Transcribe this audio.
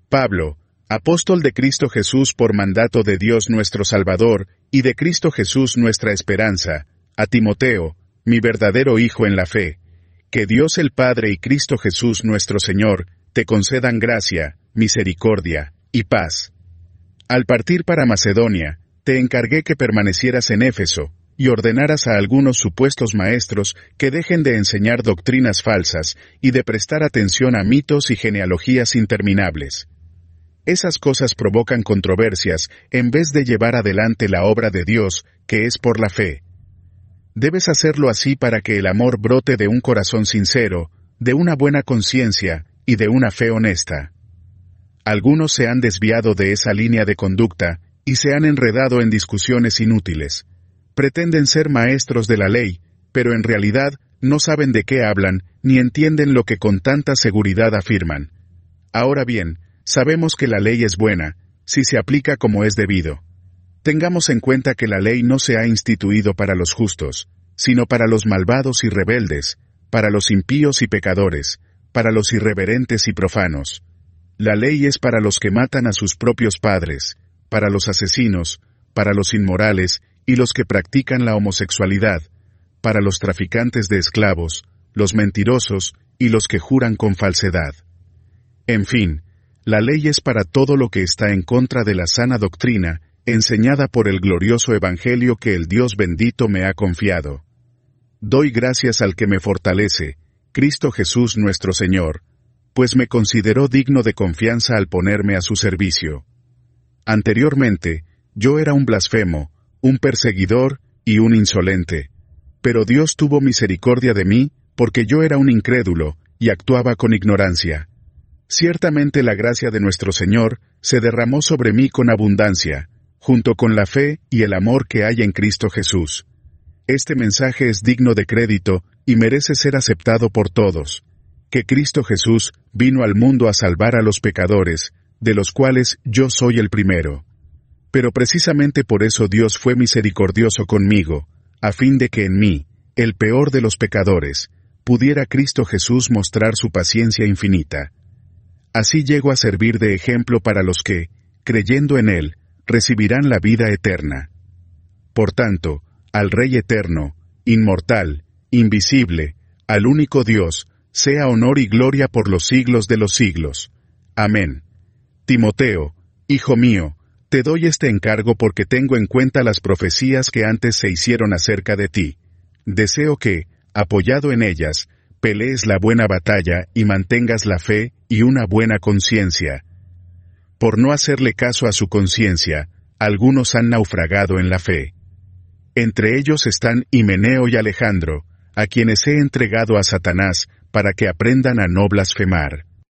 Pablo, apóstol de Cristo Jesús por mandato de Dios nuestro Salvador, y de Cristo Jesús nuestra esperanza, a Timoteo, mi verdadero hijo en la fe, que Dios el Padre y Cristo Jesús nuestro Señor, te concedan gracia, misericordia y paz. Al partir para Macedonia, te encargué que permanecieras en Éfeso, y ordenaras a algunos supuestos maestros que dejen de enseñar doctrinas falsas y de prestar atención a mitos y genealogías interminables. Esas cosas provocan controversias en vez de llevar adelante la obra de Dios, que es por la fe. Debes hacerlo así para que el amor brote de un corazón sincero, de una buena conciencia y de una fe honesta. Algunos se han desviado de esa línea de conducta y se han enredado en discusiones inútiles. Pretenden ser maestros de la ley, pero en realidad no saben de qué hablan ni entienden lo que con tanta seguridad afirman. Ahora bien, sabemos que la ley es buena, si se aplica como es debido. Tengamos en cuenta que la ley no se ha instituido para los justos, sino para los malvados y rebeldes, para los impíos y pecadores, para los irreverentes y profanos. La ley es para los que matan a sus propios padres, para los asesinos, para los inmorales y los que practican la homosexualidad, para los traficantes de esclavos, los mentirosos y los que juran con falsedad. En fin, la ley es para todo lo que está en contra de la sana doctrina enseñada por el glorioso Evangelio que el Dios bendito me ha confiado. Doy gracias al que me fortalece, Cristo Jesús nuestro Señor, pues me consideró digno de confianza al ponerme a su servicio. Anteriormente, yo era un blasfemo, un perseguidor y un insolente, pero Dios tuvo misericordia de mí, porque yo era un incrédulo y actuaba con ignorancia. Ciertamente la gracia de nuestro Señor se derramó sobre mí con abundancia, junto con la fe y el amor que hay en Cristo Jesús. Este mensaje es digno de crédito y merece ser aceptado por todos, que Cristo Jesús vino al mundo a salvar a los pecadores, de los cuales yo soy el primero. Pero precisamente por eso Dios fue misericordioso conmigo, a fin de que en mí, el peor de los pecadores, pudiera Cristo Jesús mostrar su paciencia infinita. Así llego a servir de ejemplo para los que, creyendo en Él, recibirán la vida eterna. Por tanto, al Rey eterno, inmortal, invisible, al único Dios, sea honor y gloria por los siglos de los siglos. Amén. Timoteo, hijo mío, te doy este encargo porque tengo en cuenta las profecías que antes se hicieron acerca de ti. Deseo que, apoyado en ellas, pelees la buena batalla y mantengas la fe y una buena conciencia. Por no hacerle caso a su conciencia, algunos han naufragado en la fe. Entre ellos están Himeneo y Alejandro, a quienes he entregado a Satanás para que aprendan a no blasfemar.